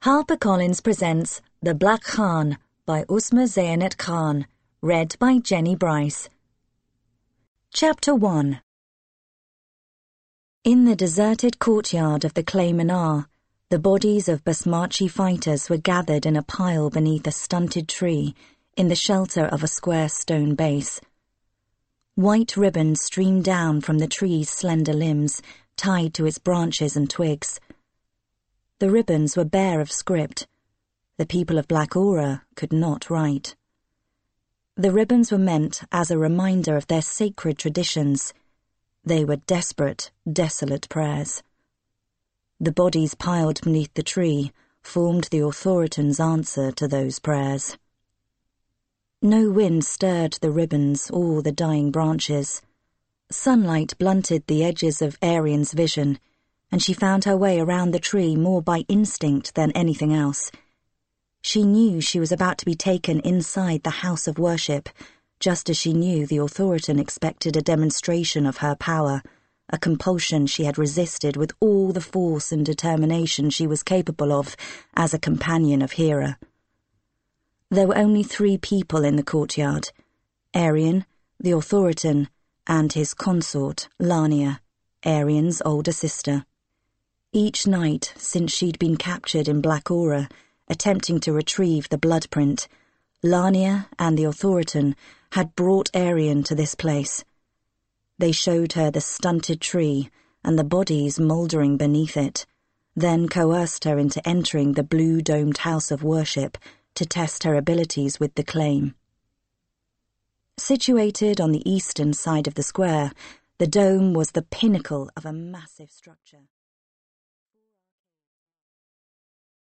HarperCollins presents The Black Khan by Usma Zaynat Khan, read by Jenny Bryce. Chapter 1. In the deserted courtyard of the Clay Minar, the bodies of Basmachi fighters were gathered in a pile beneath a stunted tree in the shelter of a square stone base. White ribbons streamed down from the tree's slender limbs, tied to its branches and twigs. The ribbons were bare of script. The people of Black Aura could not write. The ribbons were meant as a reminder of their sacred traditions. They were desperate, desolate prayers. The bodies piled beneath the tree formed the authoritan's answer to those prayers. No wind stirred the ribbons or the dying branches. Sunlight blunted the edges of Arian's vision, and she found her way around the tree more by instinct than anything else. She knew she was about to be taken inside the house of worship, just as she knew the authoritan expected a demonstration of her power, a compulsion she had resisted with all the force and determination she was capable of as a companion of Hera. There were only 3 people in the courtyard: Arian, the authoritan, and his consort, Lamia, Arian's older sister. Each night since she'd been captured in Black Aura, attempting to retrieve the bloodprint, Lamia and the authoritan had brought Arian to this place. They showed her the stunted tree and the bodies mouldering beneath it, then coerced her into entering the blue-domed house of worship to test her abilities with the claim. Situated on the eastern side of the square, the dome was the pinnacle of a massive structure.